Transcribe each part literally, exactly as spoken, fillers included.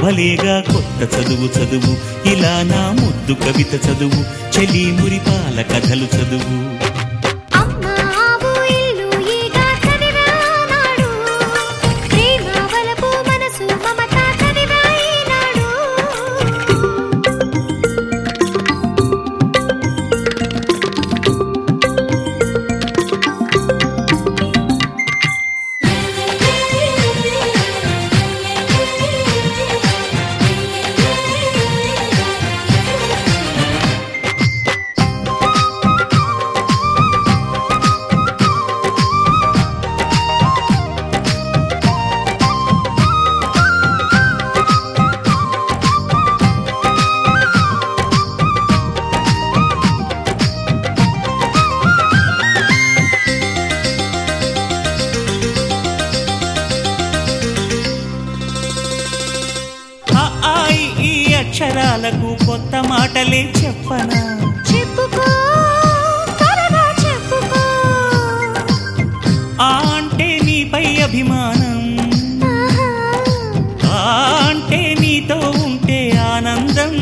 భలేగా కొత్త చదువు చదువు ఇలా నా ముద్దు కవిత చదువు చెలి మురిపాల కథలు చదువు అక్షరాలకు కొత్త మాటలే చెప్పనా చెప్పుకో త్వరగా చెప్పుకో ఆ అంటే నీపై అభిమానం ఆ అంటే నీతో ఉంటే ఆనందం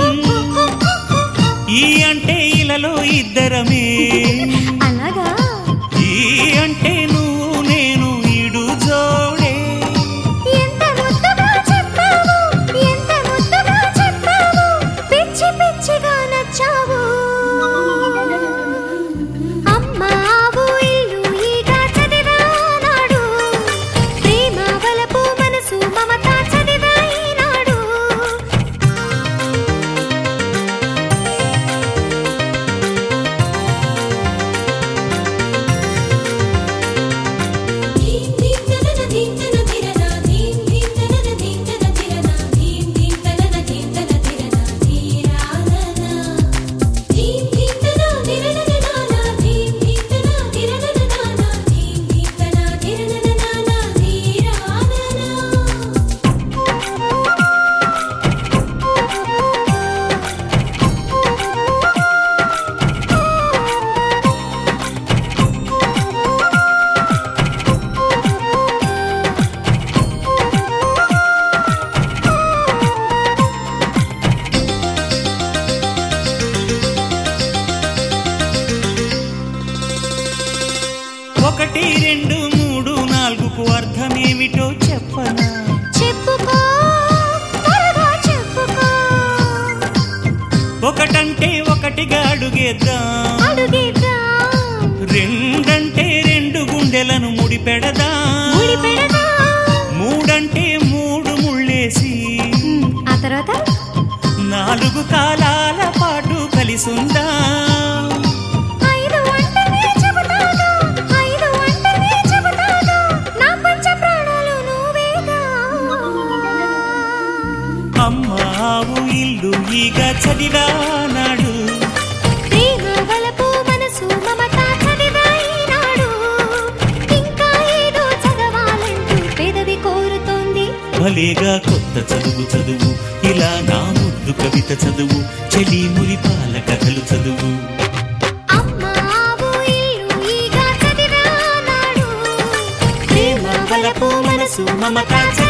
ఈ అంటే ఇలలో ఇద్దరమే అలాగా ఈ అంటే నువ్వు నేను ఈడు జోడే ఎంత ముద్దుగా చెప్పావు ఎంత ముద్దుగా చెప్పావు పిచ్చి పిచ్చిగా నచ్చావు అమ్మావు ఇల్లు ఈగ చదివానాడు ప్రేమ వలపు మనసు మమత చదివాయినాడు ఒకటి రెండు మూడు నాలుగుకు అర్థమేమిటో చెప్పనా చెప్పుకో త్వరగా చెప్పుకో ఒకటంటే ఒకటిగా అడుగేద్దాం అడుగేద్దాం రెండంటే రెండు గుండెలను ముడిపెడదాం ముడిపెడదాం మూడంటే మూడు ముళ్ళేసి ఆ తర్వాత నాలుగు కాలాల పాటు కలిసుందాం ఐదు అంటేనే చెబుతాగా ఐదు అంటేనే చెబుతాగా నా పంచ ప్రాణాలు నువ్వేగా అమ్మావు ఇల్లు ఈగ చదివానాడు ప్రేమ వలపు మనసు మమత చదివాయినాడు ఇంకా ఏదో చదవాలంటూ పెదవి కోరుతోంది భలేగా కొత్త చదువు చదువు ఇలా నా ముద్దు కవిత చదువు చెలి మురిపాల కథలు చదువు అమ్మావు ఇల్లు ఈగ చదివానాడు ప్రేమ వలపు మనసు మమత